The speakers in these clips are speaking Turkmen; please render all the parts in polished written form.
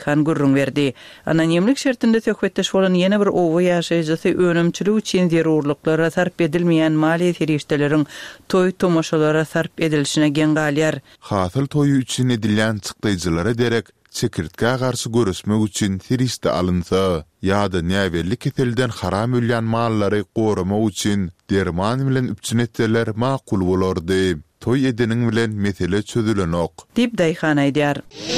kan gurrun verdi. Anonimlik şertinde söhbetdeş bolan ýene bir owa ýaşaýjysy önümçilik üçin zerurluklara sarp edilmeýän mali ferişdeleriň toý tomaşalara sarp edilişine gen galýar. Hasyl toýu üçin edilýän çykdyjylara derek çekirtkä garşy görüşmek üçin ferişde alynsa, ýa-da näwelli keselden haram ölýän mallary goramak üçin derman bilen üpçün etseler makul bolardy. Toy edeniň bilen mesele çözülenok. Dip daýhan aýdýar.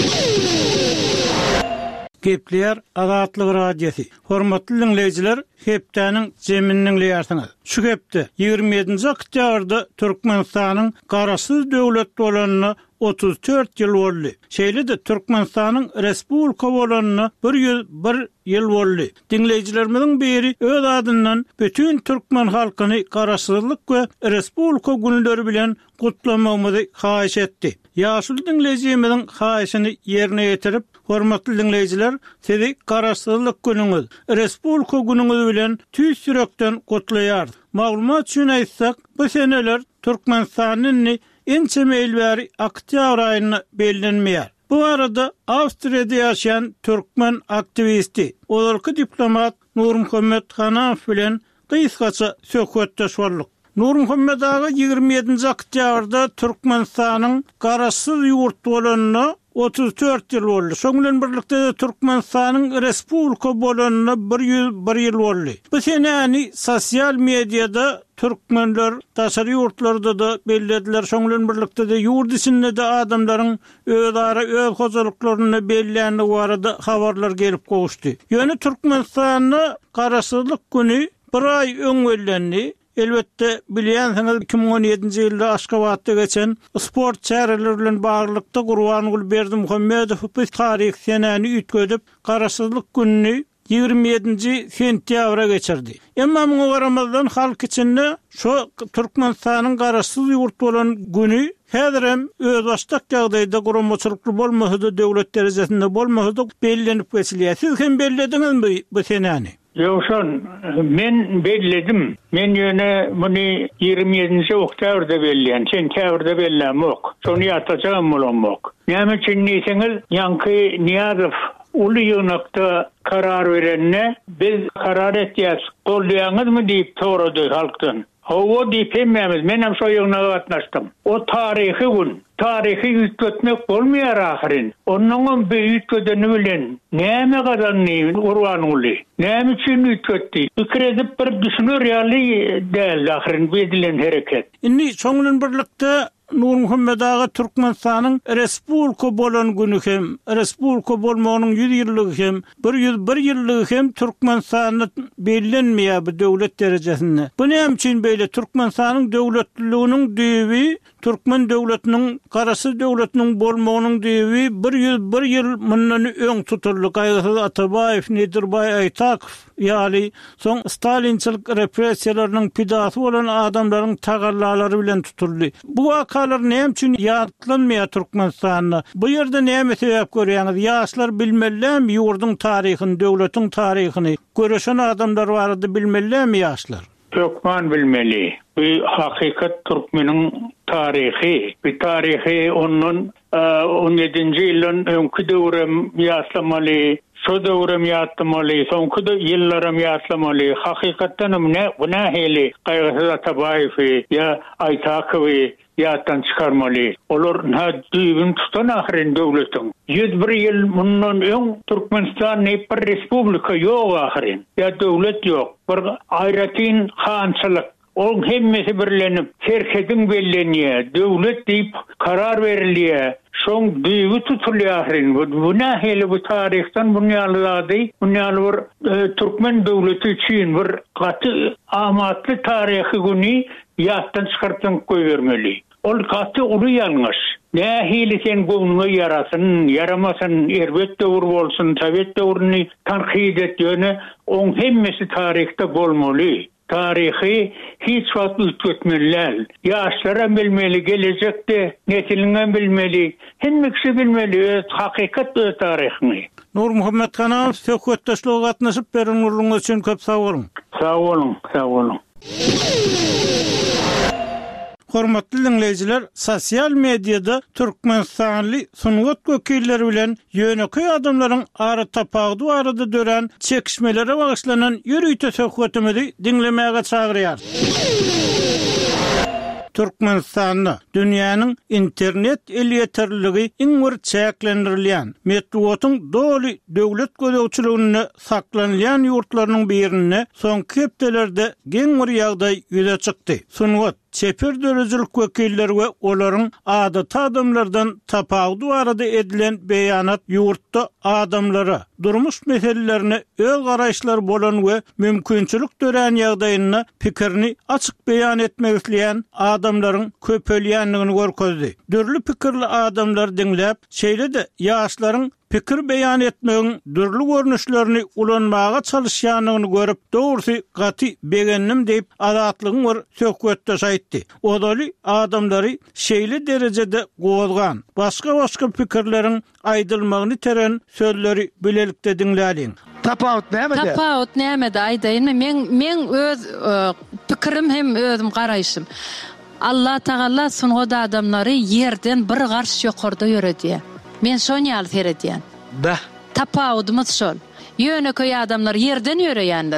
Gepler Azatlyk radiosi. Hormatly dinleyijiler, hepdäniň jemininiň leýärsiňiz. Şu gepde 27-nji oktýabrda Türkmenistanyň garaşsyz döwlet bolanyny 34 ýyl boldy. Şeýle-de Türkmenistanyň respublika bolanyny 101 ýyl boldy. Dinleyijilerimiziň biri öz adyndan bütün türkmen halkyny garaşsyzlyk we respublika günleri bilen gutlamamyzy haýyş etdi. Ýaşul dinleyijimiziň haýyşyny ýerine ýetirip, hormatly dinleyijiler, sizi garaşsyzlyk günüňiz, respublika günüňiz bilen tüýs ýürekden gutlaýar. Maglumat üçin aýtsak, bu seneler Türkmenistanyň ençe meýilbäri oktýabr aýyna bellenmeýär. Bu arada Awstriýada ýaşaýan türkmen aktivisti, olarky diplomat Nurmuhammed Hanafi bilen gysgaça söhbetdeş boldyk. Nurmuhammed aga 27-nji oktýabrda Türkmenistanyň garaşsyz ýurt bolanyny 34 ýyl boldy. Şoň bilen birlikde Türkmenistanyň respublika bolanyny 101 ýyl boldy. Bu senäni sosial mediada türkmenler taşary ýurtlarda da bellediler. Şoň bilen birlikde de ýurt içinde de adamlaryň öz hojalyklaryny belleýäni barada habarlar gelip gowuşdy. Ýöne Türkmenistanyň garaşsyzlyk güni bir ay öňgellendi. Elbette bilýänsiňiz 2017-nji ýylda Aşgabatda geçen sport çäreleri bilen baglykda Gurbanuly Berdimuhammedow bu taryh senäni ütgedip garaşsyzlyk gününi 27-nji sentýabra geçirdi. Emma muňa garamazdan halk içinde şu Türkmenistanyň garaşsyz ýurt bolan güni häzirem öz başdak ýagdaýda guramaçylykly bolmasady, döwlet derejesinde bolmasady bellenip geçilýär. Siz hem bellediňizmi bu senäni? Yoşan, men belledim. Men ýöne muny 27-nji oktýabrda belleýän, sentýabrda bellämok. Şonu ýatacağım bolanmok. Näme üçin diýseňiz, Ýanky Niýazow uly ýönekde karar berenne biz karar etýäs, goldaýaňyzmy diýip sorady halkdan. Hawa diýip hemmämiz, men hem şo ýygyna gatnaşdym. O taryhy gün, taryhy ütgetmek bolmaýar ahyryn. Onuň bir ütgedeni bilen näme gazanny Gurbanuly? Näme üçin ütgetdi? Pikir edip bir düşünür ýaly däl ahyryn bedilen hereket. Indi şoň bilen birlikde Nurmuhammed aga Türkmenistanyň respublika bolan günü hem, respublika bolmagynyň 100 ýyllygy hem, 101 ýyllygy hem Türkmenistanyň bellenmeýär bu döwlet derejesinde. Bu näme üçin beýle Türkmenistanyň döwletliginiň düýbi, Türkmen döwletiniň garaşsyz döwletiniň bolmagynyň düýbi 101 ýyl mundan öň tuturly gaýgysyz Atabaýew, Nedirbay Aýtakow, ýaly soň Stalinçilik repressiýalarynyň pidasy bolan adamlaryň tagallalary bilen tuturly. Bu wakalar näme üçin ýatlanmaýar Türkmenistanyň? Bu ýerde näme sebäp görýäňiz? Ýaşlar bilmelilermi ýurduň taryhyny, döwletiň taryhyny? Göreşen adamlar barady bilmelilermi ýaşlar? Türkmen bilmeli. Bu hakikat Türkmeniň taryhy. Bu taryhy onun 17-nji ýylyň öňkü döwrem ýaslamaly, şu döwrem ýatlamaly, soňky ýyllaram ýatlamaly. Hakykatdan buna heli gaýgysyz Atabaýew ýa Aýtakow ýatdan çykarmaly. Olar düýbün tutan ahyryn döwletiň. 101 ýyl mundan öň Türkmenistan bir respublika ýok ahyryn. Ýa döwlet ýok. Bir aýratyn hançylyk. Ol hemmesi birlenip herkesin bellenýär, döwlet diýip karar berilýär. Şoň düýbi tutulýar ahyryn. Buna heli bu taryhdan bunýalady, bunýaly Türkmen döwleti üçin bir gaty amatly taryhy güni ýatdan çykartyp goýbermeli. Ol gaty uly ýalňyş. Nähili sen goňuna yarasyn, yaramasyn, erbet döwür bolsun, Sowet döwrüni tanqid etýäne, oň hemmesi taryhda bolmaly. Taryhy hiç wagt ütgetmeliler. Ýaşlara bilmeli, gelecekde nesiliňe bilmeli, hemmesi bilmeli hakikat taryhyny. Nurmuhammed Hanafi söhbetdeşliğe gatnaşyp berýänler üçin köp sag bolun. Sag bolun, sag bolun. Hormatly dinleyijiler, sosial mediada Türkmenistanly sungat wekilleri bilen ýöneköy adamlaryň ara tapagdy arada dören çekişmelere bagyşlanan ýürüýte söhbetimizi dinlemäge çagyrýar. Türkmenistan'da dünyanın internet eliyeterligi inwir çäklendirilýän metodun doli döwlet gözegçiligine saklanýan ýurtlarynyň birine soňky hepdelerde geňir ýagdaý ýüze çykdy. Sungat çeper dörejilik wekilleri we olaryň adaty adamlardan tapagdy arada edilen beýanat ýurtda adamlara durmuş meselelerine öz garaşlar bolan we mümkinçilik dören ýagdaýyna pikirini açyk beýan etmek isleýän adamlaryň köpelýänligini görkezdi. Dürli pikirli adamlar dinläp, şeýle-de ýaşlaryň pikir beýan etmegiň dürli görnüşlerini ulanmaga çalışýanyny görüp, dogry gaty begennim diýip azatlygyň bir söhbetde şaýtdy. Odaly adamlary şeýle derejede gowulgan, başga pikirleriň aýdylmagyny teren sözleri bilelikde dinläliň. Tapawut näme de aýdaýyn. Men öz pikirim hem özüm garaýşym. Allah Taala sungat adamlary ýerden bir garş ýokarda ýöredýär. Men şonu ýaly seredýän. Tapawudymyz şol. Ýöneköy adamlar ýerden ýöreýändir.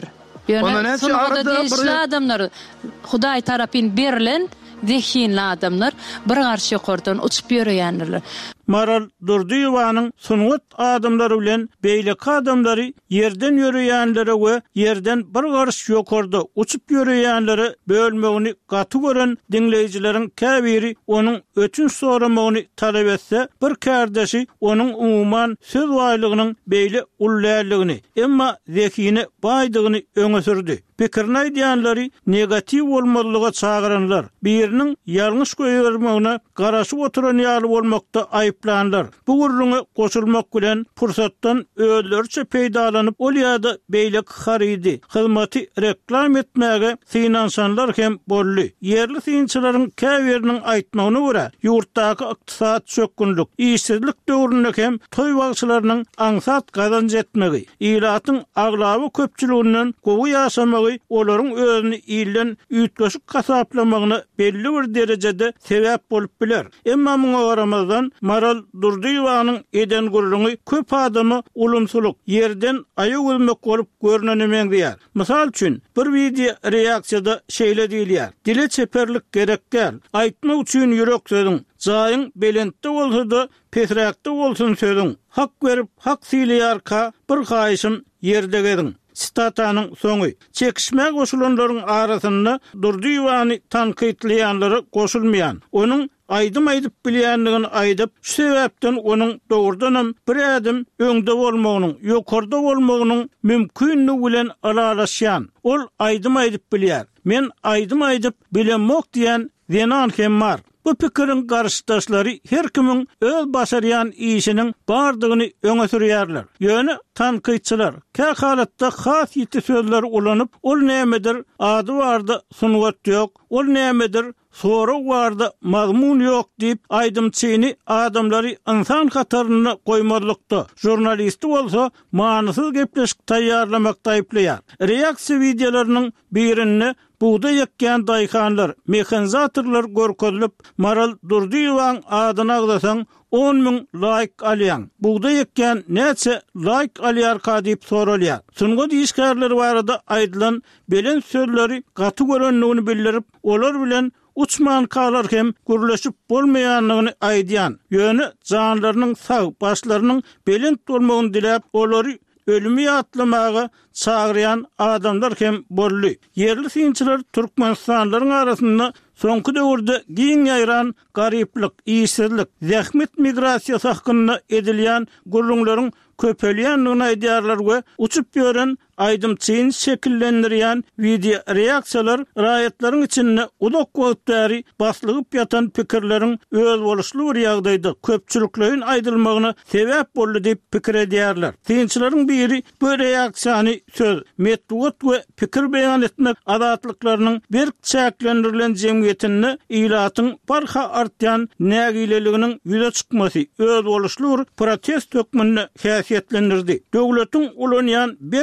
Ýöne adamlar Hudaý tarapyn berilen zehinli adamlar bir garş ýokardan uçup ýöreýändir. Maral Durdyýowanyň sungat adamlary bilen beýleki adamlary ýerden ýöreýänlere we ýerden bir garş ýokarda uçup ýöreýänlere bölmegini gaty gören dinleýijileriň käbiri onuň ötün soramagyny talap etse, bir kärdeşi onuň umumyň söz waýlygynyň beýle ullärligini, emma zekine baýdygyny öňe sürdi. Pikirini aýdýanlary negativ bolmalyga çagyranlar. Biriniň ýalňyş goýbermegine garaşyp oturan ýaly bolmakda aýyplanlar. Bu gurruna goşulmak bilen pursatdan özlerçe peýdalanyp ol ýa-da beýlek haridi, hyzmaty reklam etmäge finansanlar hem bolly. Yerli synçylaryň käbiriniň aýtmagyna görä, ýurtdaky ykdysat çökünlük, işsizlik döwründe hem toý bagçylarynyň aňsat gazanç etmegi, ýylatyň aglaby köpçüliginden gowy ýaşamagy olaryň özüni ýylan üýtgeşik gasaplamagyna belli bir derejede sebäp bolup biler. Emma muňa garamazdan Maral Durdyýowanyň eden gurruny köp adamy ulumsuluk ýerden aýak ölmek bolup görnenemeýär. Mysal üçin bir video reaksiýada şeýle diýilýär. Dile çeperlik gerekler. Aýtmak üçin ýürek söýdüň. Jaýyň belentde bolsa-da pesräkde bolsun söýdüň. Hak berip hak siýleýärka bir gaýşym ýerde gediň. Statanyň soňy. Çekişme goşulanlaryň arasynda Durdyýowany tanqidleýänleri goşulmaýan. Onuň aýdym aýdyp bilýänligini aýdyp, şu sebäpden onuň dogrudanam bir ädim öňde bolmagynyň, ýokarda bolmagynyň mümkinligi bilen alalaşýan. Ol aýdym aýdyp bilýär. Men aýdym aýdyp bilenmok diýen zenan hem bar. Bu pikirin garşydaşlary her kimiň öz başarýan işiniň bardygyny öňe sürýärler. Ýöne tanqidçiler kä halatda has ýeti sözler ulanyp, ol nämedir ady bardy sungat ýok, ol nämedir soru bardy mazmun ýok diýip aýdymçyny adamlary insan hataryna goýmalykda. Jurnalisti bolsa manysyz gepleşik taýýarlamakda aýplaýar. Reaksiýa videolarynyň birini buğda ýekýän daýkanlar, mekanizatorlar görkezilip, Maral Durdyýowaň adyny agdasaň 10.000 like alýan. Buğda ýekýän näçe like alýar diýip soralýar. Sungat işgärleri barada aýdylan belen sözleri gaty görenligini bildirip, olar bilen uçman kalar hem gürleşip bolmaýanlygyny aýdýan. Ýöne janlarynyň sag başlarynyň belent bolmagyny dilep, olary ölümü ýatlamaga çagyrýan adamlar hem bolly. Yerli synçylar Türkmenistanlaryň arasynda soňky döwürde giň ýaýran garyplyk, işsizlik, zähmet migrasiýasy hakynda edilýän gurrunlaryň köpelýänligini aýdýarlar we uçup ýören aýdymçyny şekillendirýän video reaksiýalar raýatlaryň içinde ulak wagtary baslygyp ýatan pikirleriň öz boluşly bir ýagdaýda köpçüliklerin aýdylmagyna sebäp boldy diýip pikir edýärler. Synçylaryň biri bu reaksiýany söz, metod we pikir beýan etmek adatlyklarynyň bir çäklendirilen jemgyýetini ýylatyň barha artýan nägileliginiň ýüze çykmasy öz boluşly bir protest hökmüni häsiýetlendirdi. Döwletiň ulanýan bir söz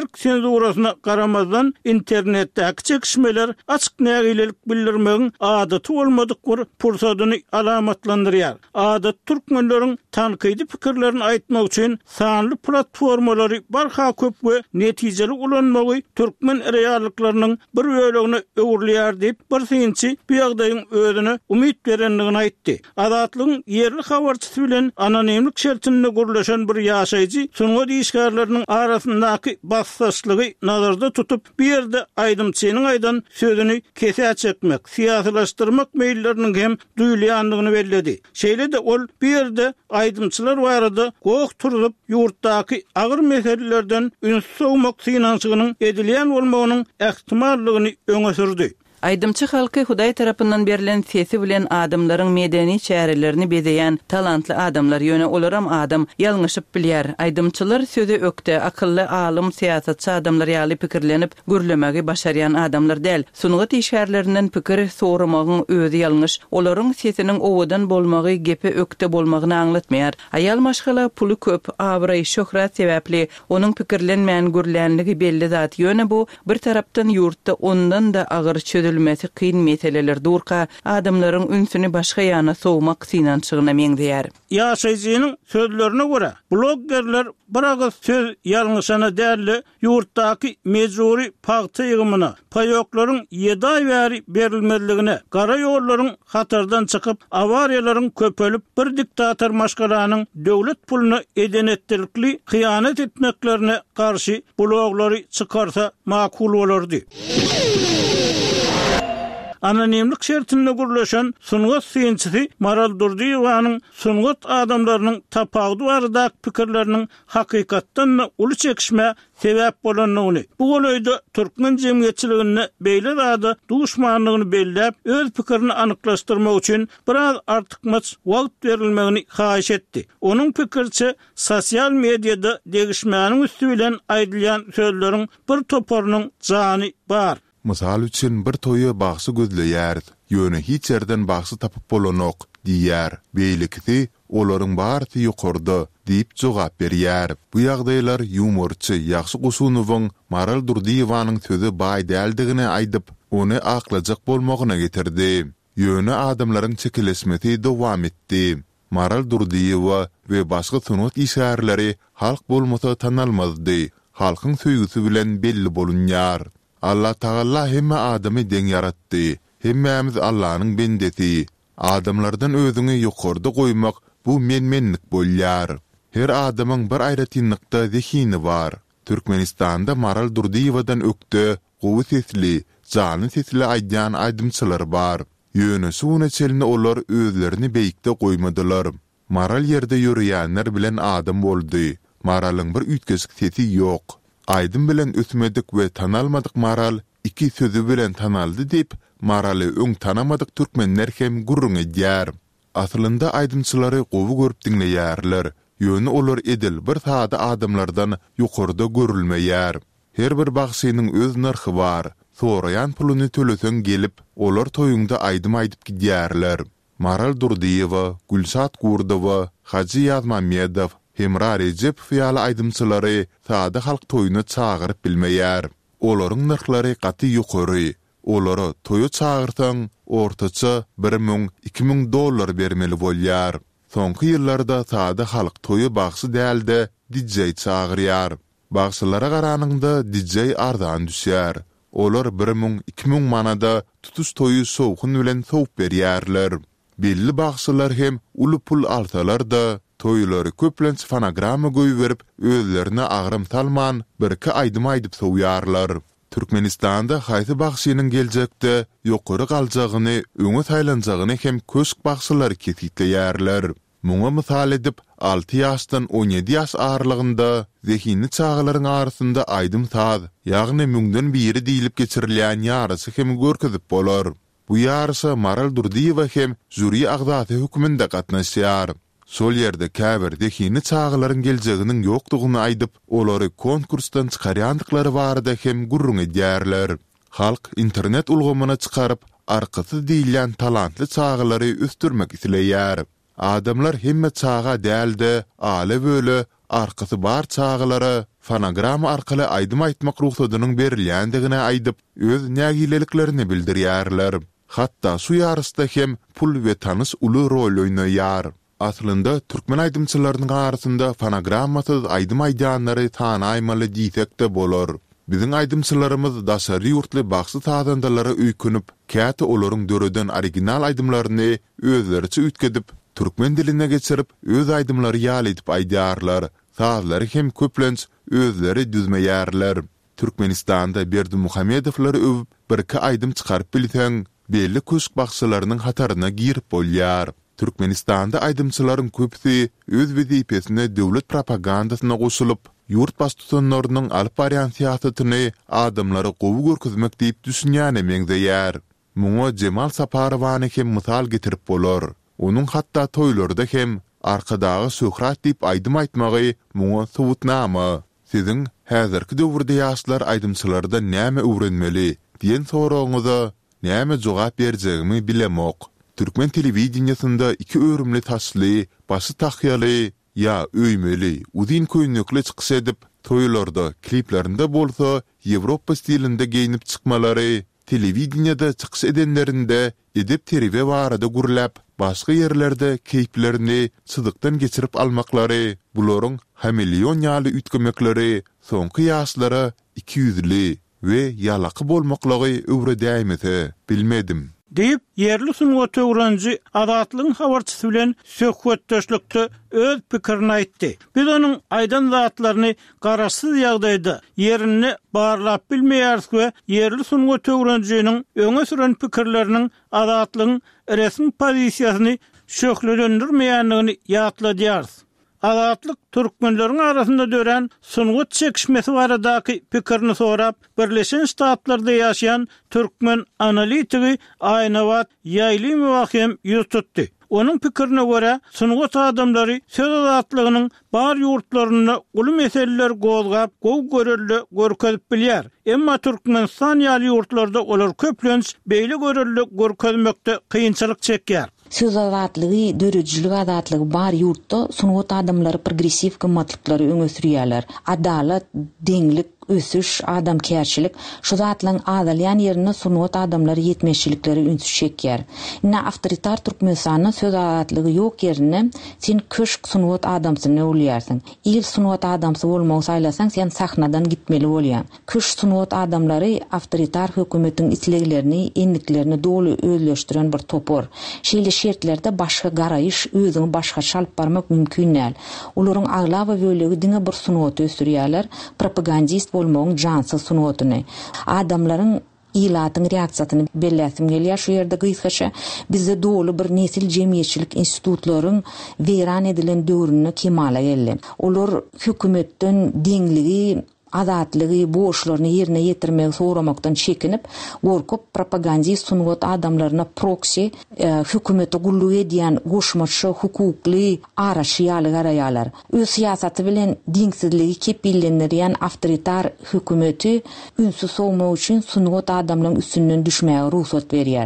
senzurasına qaramazdan internetdäki çekişmeler açyk nägilelik bildirmegiň adaty bolmadyk bir pursadyny alamatlandyrýar. Adat türkmenleriň tankydy pikirlerini aýtmak üçin sanly platformalary barha köp we netijeli ulanmagy türkmen reallyklarynyň bir bölegini öwürleýär diýip bir synçy bu ýagdaýyň özüne umyt berenligini aýtdy. Adatlygyň yerli habarçysy bilen anonimlik şertinde gurulşan bir ýaşaýjy soňa diýişgärleriň arasyndaky bassaşlygy nazarda tutup bir ýerde aýdymçynyň aýdan sözüni kese çekmek, siýasalaşdyrmak meýilleriniň hem duýulýandygyny belledi. Şeýle de ol bir ýerde aýdymçylar barada gok turup ýurtdaky agyr meselelerden ünsüz olmak synançygynyň edilýän bolmagynyň ähtimallygyny öňe sürdi. Aydımçı halky Hudaý tarapyndan berilen sesi bilen adamlaryň medeni çärelerini bezeýän talantly adamlar ýöne olaram adam ýalňyşyp bilýär. Aydymçylar söze ökde, akylly, alym, siýasatçy adamlar ýaly pikirlenip gürlemegi başarýan adamlar däl. Sunugat işgärlerinden pikir soramagyň özi ýalňyş. Olaryň sesiniň owadan bolmagy gepe ökde bolmagyny aňlatmaýar. Aýal maşgala puly köp, awry, şöhret sebäpli onuň pikirlenmeýän gürlänligi belli zat. Ýöne bu bir tarapdan ýurtda ondan da agyr çözülmesi kyn meseleler durka adamlaryň ünsüni başga ýana sowmak synançygyna meňdeýär. Ýaşaýjynyň sözlerine görä, bloggerler bir agyz söz ýalňyşana däli ýurtdaky mejburi pagty ýygymyna, paýoklaryň 7 aý bäri berilmeliligine, gara ýollaryň hatardan çykyp, awariýalaryň köpelip bir diktator maşgalanyň döwlet puluny edenetlikli hyýanet etmeklerine karşı bloglary çykarsa makul bolardy. Anonimlik şertinde gurulşan sunugat synçysy Maral Durdiýowanyň sunugat adamlarynyň tapawdy barada pikirleriniň hakykatdan uly çekişme sebäp bolanyny. Bu golaýda türkmen jemgyýetçiligine beýle zada duşmanlygyny belläp öz pikirini anyklaşdyrmak üçin biraz artykmaç wagt berilmegini haýyş etdi. Onuň pikirçe sosial mediada degişmäniň üstü bilen aýdylýan sözleriň bir toparynyň jany bar. Mysal üçin bir toýa bagsy gözleýär, ýöne hiç ýerden bagsy tapyp bolanok diýär. Beýlikdi olaryň barty ýokarda diýip jogap berýär. Bu ýagdaýlar ýumorçy ýaxşy Gusunowyň Maral Durdiýowanyň sözi baý däldigine aýdyp, ony aklajak bolmagyna getirdi. Ýöne adamlaryň çekilesmesi dowam etdi. Maral Durdiýowa we başga sunugat işgärleri halk bolmasa tanalmazdy. Halkyň söýgüsü bilen belli bolunýar. Allah Taala hemme adamy deň yaratdy. Hemmemiz Allahyň bendesi. Adamlardan özüňi ýokarda goýmak bu menmenlik bolýar. Her adamyň bir aýratynlykda zehini bar. Türkmenistanda Maral Durdiýowadan ökde gowy sesli, jany sesli aýdýan aýdymçylar bar. Ýöne suwuna çelini olar özlerini beýikde goýmadylar. Maral ýerde ýürýänler bilen adam boldy. Maralyň bir ütgesik sesi ýok. Aydın bilen ötmedik we tanalmadyk Maral iki sözü bilen tanaldy diýip Maraly öň tanamadyk türkmenler hem gurrun edýär. Aslynda aydymçylary gowy görüp diňleýärler. Ýöne olar edil bir sada adamlardan ýokarda görülmeýär. Her bir bagsynyň öz narhy bar. Sorayan puluny töleseň gelip olar toýuňda aydym aýdyp gidýärler. Maral Durdiýowa, Gülşat Gurdowa, Haji Ýazmamedow Hemra Recep fiýaly aýdymçylary sada halk toýuny çagyryp bilmeýär. Olaryň narhlary gaty ýokary. Olary toýa çagyrsaň ortaça 1000-2000 dollar bermeli bolýar. Soňky ýyllarda sada halk toýa bagsy dälde DJ çagyrýar. Bagsylara garanyňda DJ ardan düşýär. Olar 1000-2000 manada tutuş toýu sowkun bilen sowup berýärler. Belli bagsylar hem uly pul alsalar da toýlary köplenç fonograma goýup özlerine agram talman birki aýdym aýdyp soýarlar. Türkmenistanda haýsy bagsynyň geljekde ýokary galjagyny, öňe taýlanjagyny hem köşk bagsylar ketitleýärler. Muňa mysal edip 6 ýaşdan 17 ýaş aralygynda zehini çağlaryň arasynda aýdym saz, ýagny müňden biri diýilip geçirilýän ýarysy hem görkezip bolar. Bu ýarysy Maral Durdiýowa hem jüri agzasy hüküminde gatnaşýar. Sol ýerde käbir zehini çağlaryň geljeginiň ýokdugyny aýdyp, olary konkursdan çykarýandyklary barada hem gurrun edýärler. Halk internet ulgamyna çykaryp, arkasy diýilýän talantly çağlary üstürmek isleýär. Adamlar hemme çağa dälde, ale böle arkasy bar çağlara fonogram arkaly aýdym aýtmak ruhsatynyň berilýändigine aýdyp öz nägileliklerini bildirýärler. Hatta şu ýarysda hem pul we tanys uly rol oýnaýar. Aslında türkmen aýdymçylarynyň arasynda fonogrammasyz aýdym aýdanlary tanaýmaly diýsekde bolar. Biziň aýdymçylarymyz daşary ýurtly bagşy taýdandalary öýkünüp, käte olaryň döreden original aýdymlaryny özleriçe ütkedip, türkmen diline geçirip, öz aýdymlary ýaly edip aýdýarlar. Sazlary hem köplenç özleri düzmeýärler. Türkmenistanda Berdi Muhammedowlary öwüp, bir-iki aýdym çykaryp bilseň, belli köşk bagşylarynyň hataryna girip bolýar. Türkmenistanda aýdymçylaryň köpüsi öz wezipesine döwlet propagandasyna goşulyp, yurt baş tutanlarynyň alyp barýan siýasatyny adamlary gowy görkezmek diýip düşünýän meňzeýär. Muňa Cemal Saparowany hem mysal getirip bolar. Onuň hatda toýlarda hem arkadagy söhrat diýip aýdym aýtmagy muňa subutnama. Siziň häzirki döwürde ýaşlar aýdymçylarda näme öwrenmeli diýen soragyňyza näme jogap berjegimi bilemok. Türkmen telewizionyasynda iki örümli taşly, başı taxyaly ya öýmeli, uzun köýnekli çykyş edip, toýlarda, kliplerinde bolsa, Ýewropa stilinde giyinip çykmalary, telewizionda çykyş edenlerinde edep terbiýe barada gurlap, başga ýerlerde keyplerini çydykdan geçirip almaklary, bularyň hamilyon ýaly ütgemekleri soňky ýaşlara 200li we ýalaky bolmaklary öwredäýmese bilmedim. Deyip, yerli sunuğa töwrenji adatlyň habarçysy bilen söhbetdeşlikde öz pikirini aýtdy. Biz onuň aýdan zatlaryny garaşsyz ýagdaýda yerini barlap bilmeýäris we yerli sunuğa töwrenjiniň öňe süren pikirleriniň adatlyň resmi pozisiýasyny şöhlendirmeýändigini ýatladýarys. Adatlyk türkmenleriň arasynda dören sunuğa çekişmesi baradaky pikirini sorap, Birleşen Ştatlarda ýaşaýan türkmen analitigi Aýnabat Ýaýlymow hem ýüz tutdy. Onuň pikirine görä, sunuğa adamlary söz adatlygynyň bar ýurtlaryna uly meseleler gozgap, gowy görelli görkezip bilýär. Emma Türkmenistan ýaly ýurtlarda olar köplenç beýle görelli görkezmekde kynçylyk çekýär. Söz adatlygy, dörejçilik adatlygy bar ýurtda sunuğa adamlary progressiv gymmatlyklary öňe sürýärler. Adalat, deňlik, ösüş, adamkärçilik, şu zatlaryň adalyan ýerine sunuğa adamlary ýetmeşçilikleri ünsüz çekýär. Ina awtoritar Türkmenistanyň söz adatlygy ýok ýerine sen köşk sunuğa adamsyny bolýarsyň. İl sunuğa adamsy bolmagy saýlasaň sen sahnadan gitmeli bolýan. Köşk sunuğa adamlary awtoritar hökümetiň isleglerini, enliklerini dolu özleşdiren bir topor. Şeýle şertlerde başga garaýyş, özüňi başga çalyp barmak mümkin näl. Olaryň agla we bölegi diňe bir sunuğa ösürýärler, propagandist bolmagyň jansyz sunugatyny. Adamlaryň ilatyň reaksiýasyny belläsim gelýär. Şu ýerde gysgaça bizde dolu bir nesil jemgyýetçilik institutlaryň weran edilen döwrüne kemala geldi. Olar hökümetden deňligi, adatlygy, boşlaryny ýerine ýetirmek soramakdan çekinip, gorkup propagandist sunugat adamlaryna proxy hökümete gulluk edýän goşmaçy hukukly araşy garaýarlar. Öz siýasaty bilen diňsizligi kepillendirýän awtoritar hökümeti ünsüz sowmak üçin sunugat adamlaryň üstünden düşmäge ruhsat berýär.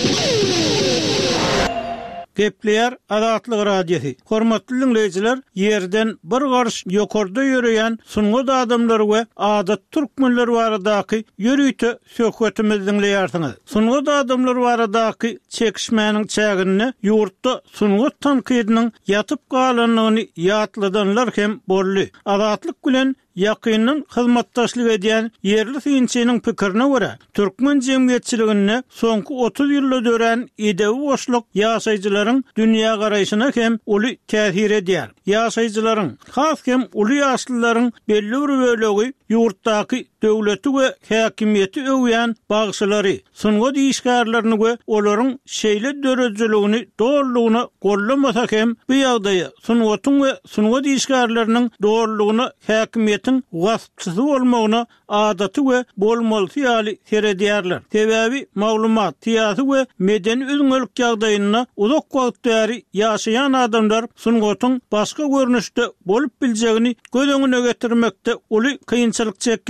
Gepleýär Adatlyk radiosi. Hormatly dinleýijiler, ýerden bir garş ýokarda ýöreýän sunuğa adamlary we adat türkmenleri baradaky ýörüýte söhbetimizi dinleýärsiňiz. Sunuğa adamlary baradaky çekişmäniň çägini ýurtda sunuğa tankydynyň ýatyp galanlygyny ýatladanlar hem bolly. Adatlyk bilen ýakynyn hyzmatdaşlyk edýän yerli synçynyň pikirine görä, türkmen jemgyýetçiligine soňky 30 ýylda dören edebi boşluk ýaşaýjylaryň dünýä garaýşyna hem uly täsir edýär. Ýaşaýjylaryň, has hem uly ýaşlylaryň belli bir bölegi ýurtdaky döwleti we häkimiýeti öwýän bagşylary, sunuğa diýişgärlerini we olaryň şeýle dörejçiligini doğrulugyna gollamasa hem bu ýagdaýa sunugatyň we sunuğa diýişgärleriniň doğrulugyna häkimiýetiň waspçysy bolmagyna adaty we bolmalysy ýaly seredýärler. Sebäbi maglumat, tiýasy we medeni özüňelik ýagdaýyna uzak wagt bäri ýaşaýan adamlar sunugatyň başga görnüşde bolup biljegini göz öňüne getirmekde uly kynçylyk çekýärler.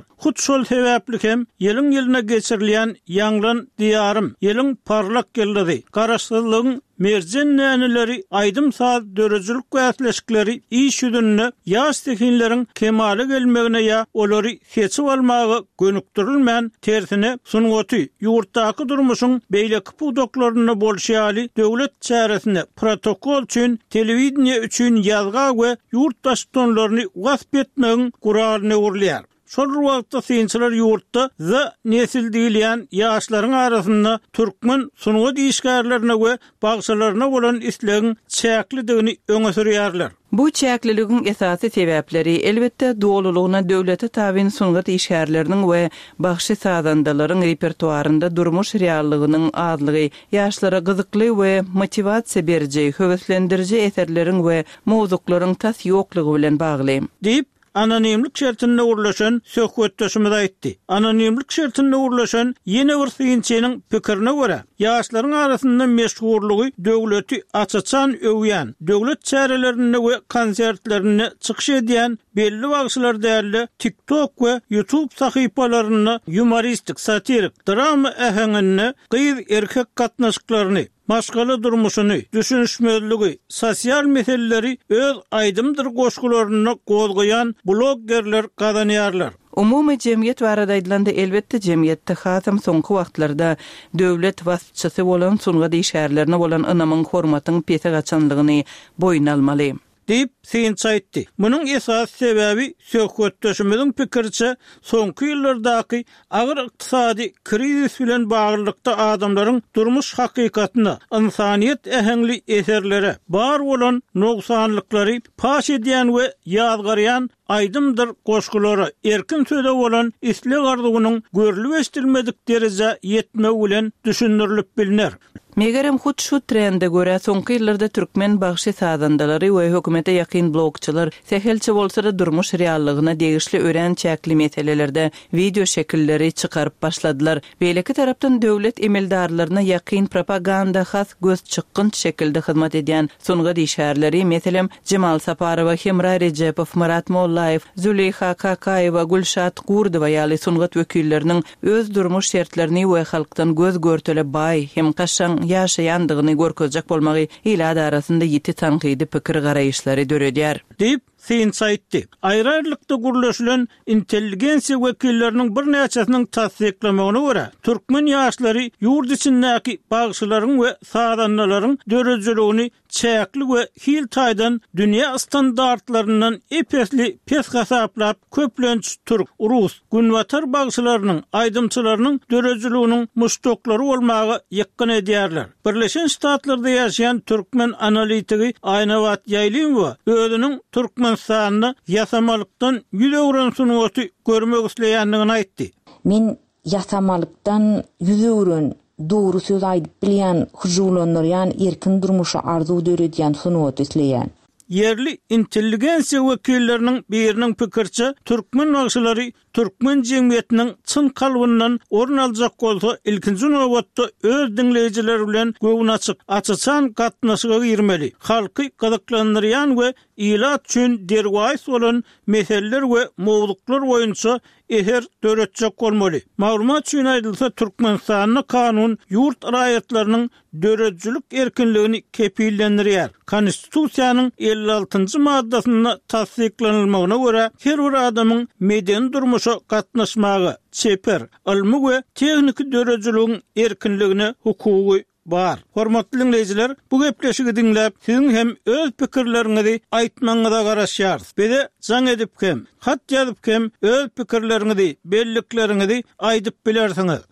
Hut şol sebäpli hem ýylyň ýylyna geçirilýän ýanglan diýarym, ýylyň parlak geldi. Garaşsyzlygyň merjen näneleri, aydym saat dörejülük wäsleşikleri iş ýüzünde ýaş tekinleriň kemale gelmegine ýa olary keçip almagy gönükdirilmän tersine sunuwaty ýurtdaky durmuşyň beýleki pudoklaryny bolşýaly döwlet çäresine protokol üçin, telewizioniýa üçin ýazga we ýurtdaşlaryny gasp etmegiň guralyny urlýar. Şol wagtda synçylar ýurtda nesil diýilýän ýaşlaryň arasynda türkmen sunuwa diýişgärlerine we bagşalaryna bolan islegiň çäklidigini öňe sürýärler. Bu çäkliligiň esasy sebäpleri elbetde dowlulugyna döwlete tabyn sunuwa diýişgärleriniň we bagşy sazandalaryň repertuarynda durmuş reallygynyň azlygy, ýaşlara gyzykly we motivasiýa berjek, höweslendiriji eserleriň we mowzuklaryň tas ýoklugy bilen bagly. Diýip anonimlik şertinde urlaşan söhbetdeşimiz aýtdy. Anonimlik şertinde urlaşan ýene bir synçynyň pikirine görä, ýaşlaryň arasynda meşhurlugy döwleti açaçan öwýän, döwlet çärelerinde we konsertlerine çykyş edýän belli wagtlar däli TikTok we YouTube sahypalaryny humoristik, satirik drama ähengini, gyz erkek gatnaşyklaryny, maşgaly durmuşyny, düşünşmezligi, sosial meseleleri öz aydymdyr goşgularyny gozgayan bloggerler gazanýarlar. Umumy jemgyýet barada aýdylanda elbetde jemgyýetde hasam soňky wagtlarda döwlet wasitçysy bolan sunuwa diýişgärlerine bolan ynamyň hormatyň pese gaçanlygyny boýuna almaly. Deyip synç aýtdy. Munyň esas sebäbi söhbetdeşimiziň pikirçe soňky ýyllardaky agyr ykdysady krizis bilen baglykda adamlaryň durmuş hakykatyna, insaniýet ähengli eserlere bar bolan noksanlyklary paş edýän we ýazgarýan aydymdyr goşgulary erkin söze bolan isle gardygynyň görülüp estilmedik derece ýetmegi bilen düşündirilip bilinär. Megerem hut şu trende göre soňky ýyllarda türkmen bagşy sazandalary we hökümete ýakyn blogçylar sehelçi bolsa da durmuş reallygyna degişli ören çäkli meselelerde video şekilleri çykaryp başladylar. Beýleki tarapdan döwlet emeldarlaryna ýakyn propaganda has göz çykynç şekilde hyzmat edýän sunuwa diýişgärleri, meselem Cemal Saparowa, Hemra Rejepow, Marat Mollayew, Züleyha Kakayewa, Gulşat Gurdowa ýaly sunuwa wekilleriniň öz durmuş şertlerini we halkdan göz görtele baý hem kaşan ýaşaýandygyny görkezjek bolmagy ýyllar arasynda ýiti tanqidi pikir garaýyşlary döredýär. Diýip synç aýtdy. Aýrarlykda gurulýan intelligensiýa wekilleriniň bir näçesiniň tasdiklamagyna görä, türkmen ýaşlary ýurt içindäki bagşylaryň we sadanlaryň dörejiligini çäkli we hil taýdan dünýä standartlarynyň epesli pes hasaplap köplenç türk, rus, günwatar bagşylarynyň, aýdymçylarynyň dörejiliginiň muştoklary bolmagy ýakyn edýärler. Birleşen Ştatlarda ýaşaýan türkmen analitigi Aýnabat Ýaýlyň özüniň türkmen sanyny ýasamalykdan ýüzegren sunuwaty görmek isleýändigini aýtdy. Men ýasamalykdan ýüzegren doğru söz aýdyp bilýän, hujulanyr, erkin durmuşa arzu döredýän sunuwaty isleýän. Yerli intelligensiýa wekilleriniň biriniň pikirçe türkmen bagşylary türkmen jemgyýetiniň çyn kalbyndan orun aljak bolsa ilkinji nowatda öz dinleýijileri bilen göwün açyçan gatnaşyga girmeli. Halky gazaklandyrýan we ilat üçin derwäs bolan meseleler we mowzuklar boýunça eher döretjek bolmaly. Maglumat üçin aýdylsa Türkmenistanyň kanun ýurt raýatlarynyň döretjilik erkinligini kepillendirýär. Konstitusiýanyň 56-njy maddasyna tasdiklanylmagyna görä her bir adamyň medeni durmuşa gatnaşmagy, çeper, ilmi we tehnik döretjiligiň erkinligine hukugy bar. Hormatly dinleyijiler, bu gepleşigi dinläp, siziň hem öz pikirleriňizi aýtmaňyza garaşýar. Bede jaň edip hem, hat ýazyp hem öz pikirleriňizi, bellikleriňizi aýdyp bilersiňiz.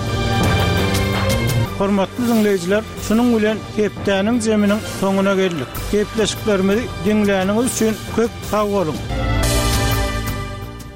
Hormatly dinleyijiler, şunuň bilen hepdäniň jeminiň soňuna geldik. Gepleşiklerimizi dinläniňiz üçin köp sag bolun.